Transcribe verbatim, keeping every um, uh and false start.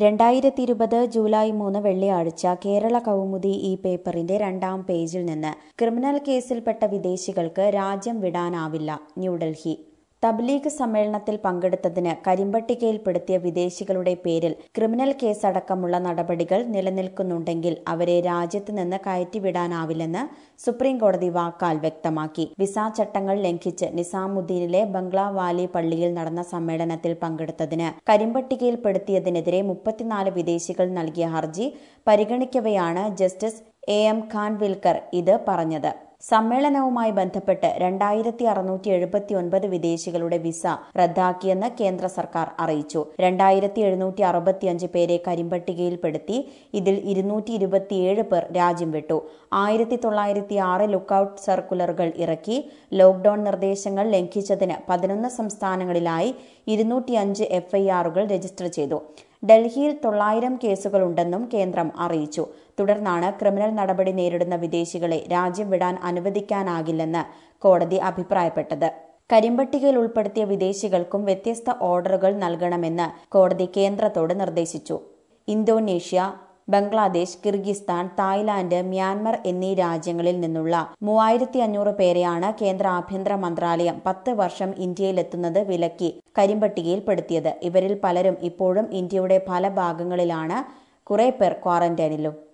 രണ്ടായിരത്തി ഇരുപത് ജൂലൈ മൂന്ന് വെള്ളിയാഴ്ച കേരള കൗമുദി ഈ പേപ്പറിന്റെ രണ്ടാം പേജിൽ നിന്ന് ക്രിമിനൽ കേസിൽപ്പെട്ട വിദേശികൾക്ക് രാജ്യം വിടാനാവില്ല. ന്യൂഡൽഹി. തബ്ലീഗ് സമ്മേളനത്തിൽ പങ്കെടുത്തതിന് കരിമ്പട്ടികയിൽപ്പെടുത്തിയ വിദേശികളുടെ പേരിൽ ക്രിമിനൽ കേസടക്കമുള്ള നടപടികൾ നിലനിൽക്കുന്നുണ്ടെങ്കിൽ അവരെ രാജ്യത്ത് നിന്ന് കയറ്റിവിടാനാവില്ലെന്ന് സുപ്രീംകോടതി വാക്കാൽ വ്യക്തമാക്കി. വിസാ ചട്ടങ്ങൾ ലംഘിച്ച് നിസാമുദ്ദീനിലെ ബംഗ്ലാ വാലി പള്ളിയിൽ നടന്ന സമ്മേളനത്തിൽ പങ്കെടുത്തതിന് കരിമ്പട്ടികയിൽപ്പെടുത്തിയതിനെതിരെ മുപ്പത്തിനാല് വിദേശികൾ നൽകിയ ഹർജി പരിഗണിക്കവെയാണ് ജസ്റ്റിസ് എ എം ഖാൻവിൽക്കർ ഇത് പറഞ്ഞത്. സമ്മേളനവുമായി ബന്ധപ്പെട്ട് രണ്ടായിരത്തി അറുന്നൂറ്റി എഴുപത്തി ഒൻപത് വിദേശികളുടെ വിസ റദ്ദാക്കിയെന്ന് കേന്ദ്ര സർക്കാർ അറിയിച്ചു. രണ്ടായിരത്തി എഴുന്നൂറ്റി അറുപത്തിയഞ്ച് പേരെ കരിമ്പട്ടികയിൽപ്പെടുത്തി. ഇതിൽ ഇരുന്നൂറ്റി ഇരുപത്തിയേഴ് പേർ രാജ്യം വിട്ടു. ആയിരത്തി തൊള്ളായിരത്തി ആറ് ലുക്കൌട്ട് സർക്കുലറുകൾ ഇറക്കി. ലോക്ഡൌൺ നിർദ്ദേശങ്ങൾ ലംഘിച്ചതിന് പതിനൊന്ന് സംസ്ഥാനങ്ങളിലായി ഇരുന്നൂറ്റിയഞ്ച് എഫ്ഐആറുകൾ രജിസ്റ്റർ ചെയ്തു. ഡൽഹിയിൽ തൊള്ളായിരം കേസുകളുണ്ടെന്നും കേന്ദ്രം അറിയിച്ചു. തുടർന്നാണ് ക്രിമിനൽ നടപടി നേരിടുന്ന വിദേശികളെ രാജ്യം വിടാൻ അനുവദിക്കാനാകില്ലെന്ന് കോടതി അഭിപ്രായപ്പെട്ടത്. കരിമ്പട്ടികയിൽ ഉൾപ്പെടുത്തിയ വിദേശികൾക്കും വ്യത്യസ്ത ഓർഡറുകൾ നൽകണമെന്ന് കോടതി കേന്ദ്രത്തോട് നിർദ്ദേശിച്ചു. Indonesia, Bangladesh, Kyrgyzstan, Thailand, Myanmar എന്നീ രാജ്യങ്ങളിൽ നിന്നുള്ള മൂവായിരത്തി അഞ്ഞൂറ് പേരെയാണ് കേന്ദ്ര ആഭ്യന്തര മന്ത്രാലയം പത്ത് വർഷം ഇന്ത്യയിലെത്തുന്നത് വിലക്കി കരിമ്പട്ടികയിൽപ്പെടുത്തിയത്. ഇവരിൽ പലരും ഇപ്പോഴും ഇന്ത്യയുടെ പല ഭാഗങ്ങളിലാണ്. കുറെ പേർ ക്വാറന്റൈനിലും.